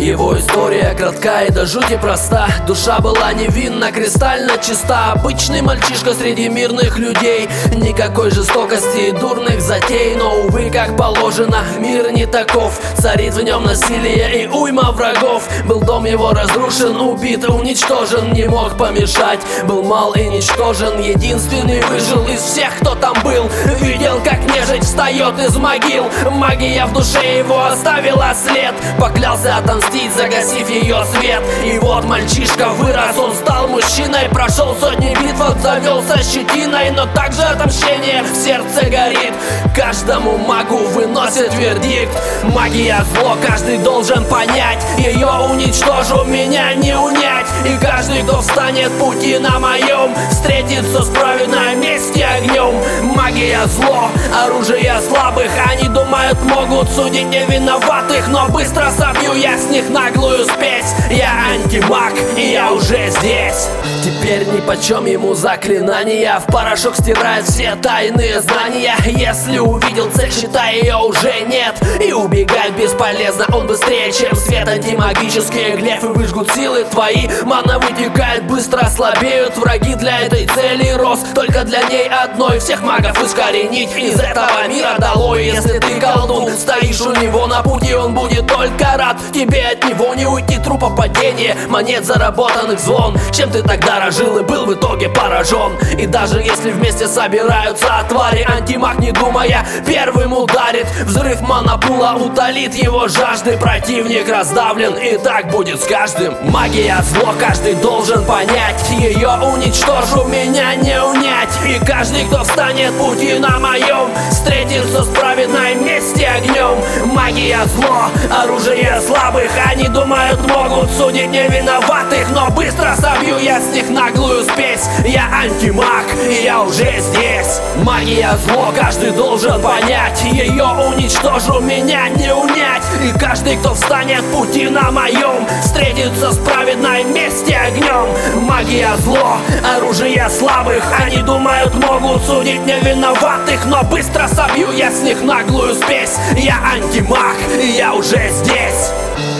Его история кратка и до жути проста. Душа была невинна, кристально чиста. Обычный мальчишка среди мирных людей. Никакой жестокости и дурных затей. Но, увы, как положено, мир не таков. Царит в нем насилие и уйма врагов. Был дом его разрушен, убит, уничтожен. Не мог помешать, был мал и ничтожен. Единственный выжил из всех, кто там был. Видел, как нежить встает из могил. Магия в душе его оставила след. Поклялся отомстить, загасив ее свет. И вот мальчишка вырос, он стал мужчиной. Прошел сотни битв, обзавелся щетиной. Но также отомщение в сердце горит. Каждому магу выносит вердикт. Магия зло, каждый должен понять. Ее уничтожу, меня не унять. И каждый, кто встанет в пути на моем, встретится с праведной местью огнем. Магия зло, оружие слабых. Они думают, могут судить невиноватых. Но быстро собью я с них наглую спесь. Я антимаг, и я уже здесь. Теперь нипочем ему заклинания. В порошок стирает все тайные знания. Если увидел цель, считай, ее уже нет. И убегать бесполезно, он быстрее, чем свет. Антимагические глефы выжгут силы твои. Мана вытекает, быстро слабеют враги. Для этой цели рос, только для ней одной. Всех магов искоренить из этого мира долой. Если ты колдун, стоишь у него на пути, он будет только рад. Тебе от него не уйти, трупопадение, монет заработанных звон. Чем ты тогда дорожил и был в итоге поражен. И даже если вместе собираются твари, антимаг, не думая, первым ударит. Взрыв монопула утолит его жажды. Противник раздавлен, и так будет с каждым. Магия зло, каждый должен понять. Ее уничтожу, меня не унять. И каждый, кто встанет в пути на моем, встретится с праведной мести огнем. Магия зло, оружие слабых. Они думают, могут судить невиноватых. Но быстро собью я с них наглую спесь. Я антимаг, и я уже здесь. Магия зло, каждый должен понять. Ее уничтожу, меня не унять. И каждый, кто встанет в пути на моем, встретится с праведной мести огнем. Магия зло, оружие слабых. Они думают, могут судить невиноватых. Но быстро собью я с них наглую спесь. Я антимаг, и я уже здесь.